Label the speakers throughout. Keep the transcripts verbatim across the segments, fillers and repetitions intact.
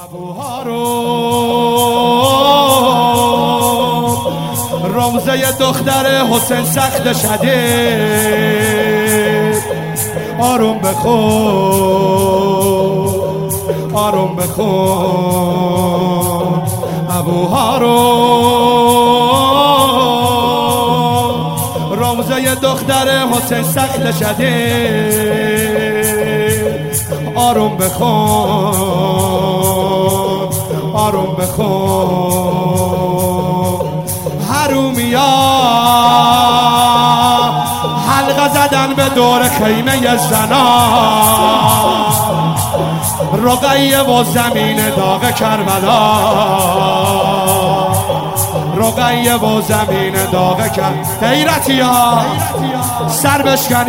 Speaker 1: ابوها رو روزه دختر حسین سخت شدید آروم بخون آروم بخون ابوها رو روزه دختر حسین سخت شدید آروم بخون آروم بخون حرومیا حلقه زدن به دور خیمه زنان رقیه و زمین داغ کربلا رقیه و زمین داغ کربلا غیرتیا سر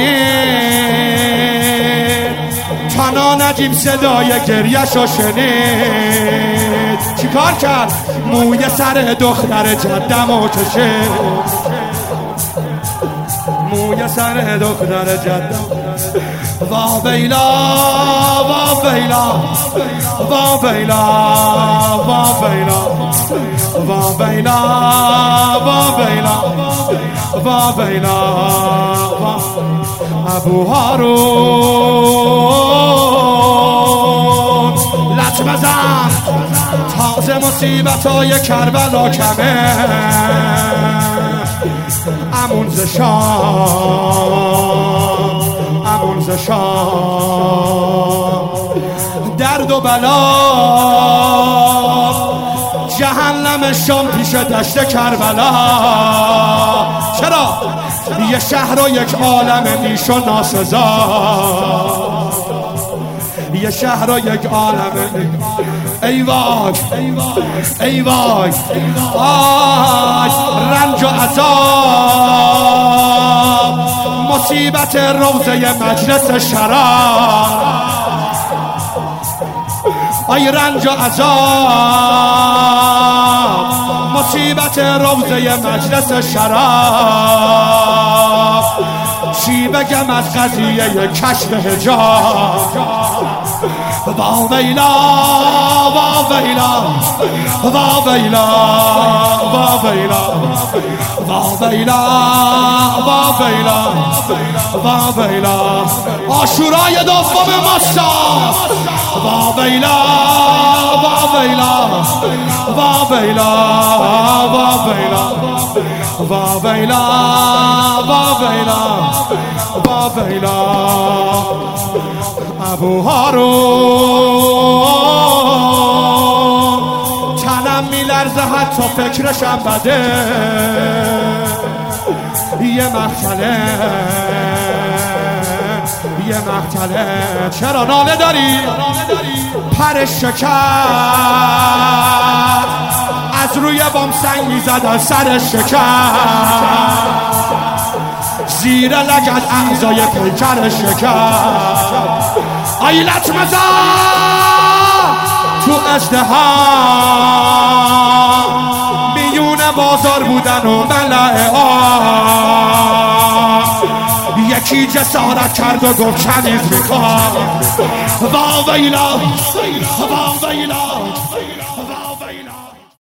Speaker 1: بشکنید تانا نجیب صدای گریه‌شو شنید چیکار کرد؟ موی سر دختر جدمو کشید موی سر دختر جدم وا ویلا وا ویلا وا ویلا وا ویلا وا ویلا وا ویلا وا ویلا ابوها رو لط بزن تازه مصیبتای کربلا کمه امون ز شام امون ز شام درد و بلا جهنم شام پیش دشت کربلا چرا؟ یه شهر و یک عالم نیش و ناسزا یه شهر و یک عالم ای وای ای وای آی رنج و عذاب مصیبت روزه مجلس شراب آی رنج و عذاب مصیبت روزه مجلس شراب چی بگم از قضیه کشف حجاب وا ویلا وا ویلا وا ویلا وا ویلا وا ویلا وا ویلا وا ویلا عاشورای دوم ماستا وا ویلا وا ویلا وا ویلا وا ویلا وا ویلا وا ویلا وا ویلا ابوها رو تنم میلرزه حتی فکرشم بده یه مقتله یه مقتله چرا ناله داری؟ پرش شکست از روی بام سنگ میزدن سرش شکست زیر لگد اعضای پیکرش شکست آیلت مزا تو ازدهام میون بازار بودن و ملعه آم یکی جسارت کرد و گفت کنیز میخوام وا ویلا وا ویلا